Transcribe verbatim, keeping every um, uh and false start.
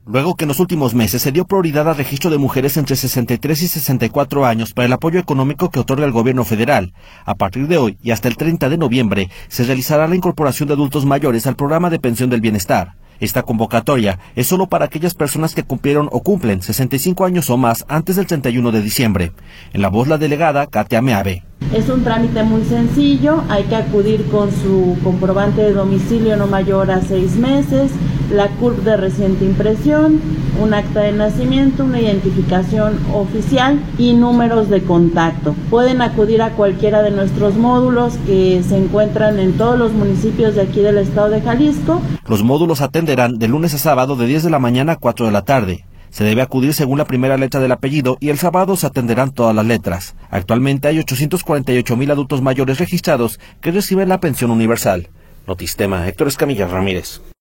Luego que en los últimos meses se dio prioridad al registro de mujeres entre sesenta y tres y sesenta y cuatro años para el apoyo económico que otorga el gobierno federal, a partir de hoy y hasta el treinta de noviembre se realizará la incorporación de adultos mayores al programa de pensión del bienestar. Esta convocatoria es solo para aquellas personas que cumplieron o cumplen sesenta y cinco años o más antes del treinta y uno de diciembre. En la voz la delegada Katia Meave. Es un trámite muy sencillo, hay que acudir con su comprobante de domicilio no mayor a seis meses, la C U R P de reciente impresión, un acta de nacimiento, una identificación oficial y números de contacto. Pueden acudir a cualquiera de nuestros módulos que se encuentran en todos los municipios de aquí del estado de Jalisco. Los módulos atenderán de lunes a sábado de diez de la mañana a cuatro de la tarde. Se debe acudir según la primera letra del apellido y el sábado se atenderán todas las letras. Actualmente hay ochocientos cuarenta y ocho mil adultos mayores registrados que reciben la pensión universal. Notistema, Héctor Escamilla Ramírez.